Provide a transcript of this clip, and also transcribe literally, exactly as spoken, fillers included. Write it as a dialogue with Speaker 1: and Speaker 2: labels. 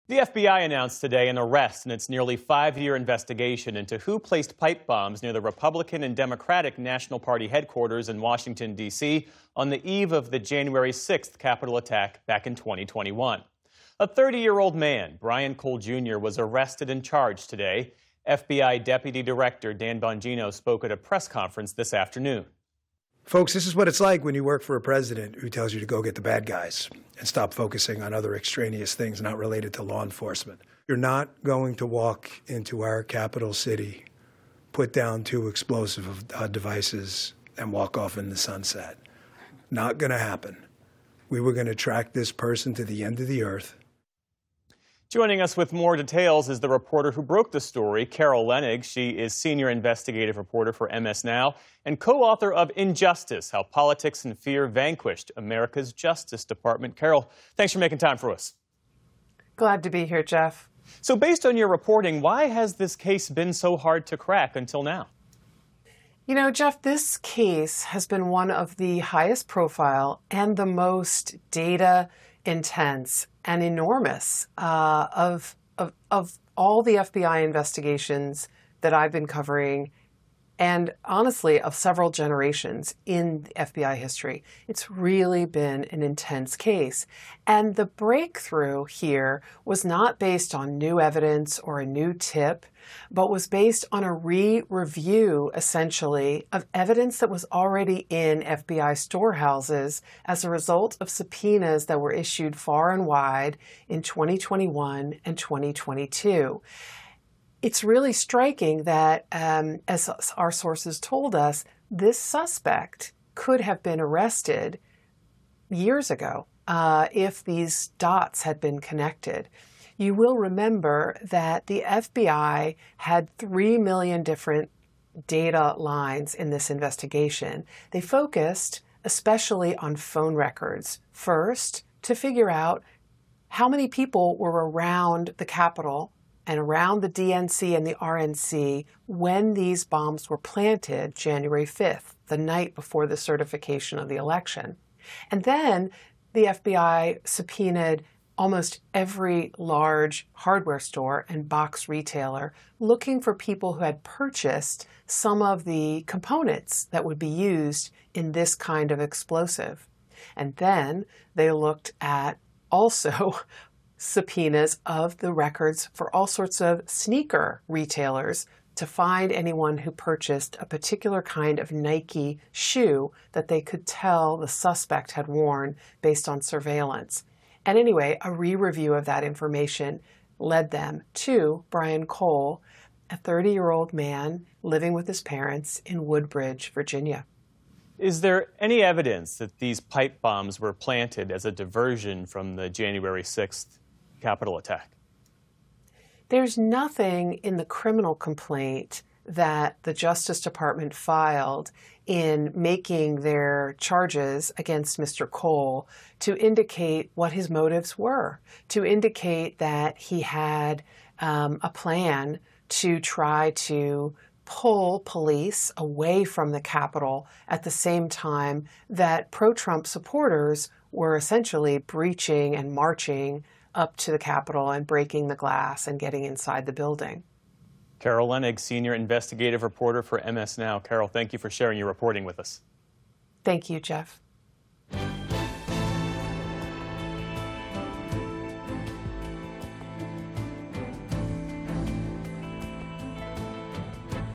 Speaker 1: The F B I announced today an arrest in its nearly five-year investigation into who placed pipe bombs near the Republican and Democratic National Party headquarters in Washington, D C on the eve of the January sixth Capitol attack back in twenty twenty-one. A thirty-year-old man, Brian Cole Junior, was arrested and charged today. F B I Deputy Director Dan Bongino spoke at a press conference this afternoon.
Speaker 2: Folks, this is what it's like when you work for a president who tells you to go get the bad guys and stop focusing on other extraneous things not related to law enforcement. You're not going to walk into our capital city, put down two explosive uh, devices, and walk off in the sunset. Not going to happen. We were going to track this person to the end of the earth.
Speaker 1: Joining us with more details is the reporter who broke the story, Carol Leonnig. She is senior investigative reporter for M S Now and co-author of Injustice: How Politics and Fear Vanquished America's Justice Department. Carol, thanks for making time for us.
Speaker 3: Glad to be here, Jeff.
Speaker 1: So based on your reporting, why has this case been so hard to crack until now?
Speaker 3: You know, Jeff, this case has been one of the highest profile and the most data intense and enormous uh, of, of, of all the F B I investigations that I've been covering, and honestly, of several generations in F B I history. It's really been an intense case. And the breakthrough here was not based on new evidence or a new tip, but was based on a re-review, essentially, of evidence that was already in F B I storehouses as a result of subpoenas that were issued far and wide in twenty twenty-one and twenty twenty-two. It's really striking that, um, as our sources told us, this suspect could have been arrested years ago uh, if these dots had been connected. You will remember that the F B I had three million different data lines in this investigation. They focused especially on phone records, first to figure out how many people were around the Capitol and around the D N C and the R N C when these bombs were planted January fifth, the night before the certification of the election. And then the F B I subpoenaed almost every large hardware store and box retailer looking for people who had purchased some of the components that would be used in this kind of explosive. And then they looked at also subpoenas of the records for all sorts of sneaker retailers to find anyone who purchased a particular kind of Nike shoe that they could tell the suspect had worn based on surveillance. And anyway, a re-review of that information led them to Brian Cole, a thirty-year-old man living with his parents in Woodbridge, Virginia.
Speaker 1: Is there any evidence that these pipe bombs were planted as a diversion from the January sixth Capitol attack?
Speaker 3: There's nothing in the criminal complaint that the Justice Department filed in making their charges against Mister Cole to indicate what his motives were, to indicate that he had um, a plan to try to pull police away from the Capitol at the same time that pro-Trump supporters were essentially breaching and marching up to the Capitol and breaking the glass and getting inside the building.
Speaker 1: Carol Leonnig, senior investigative reporter for M S Now. Carol, thank you for sharing your reporting with us.
Speaker 3: Thank you, Jeff.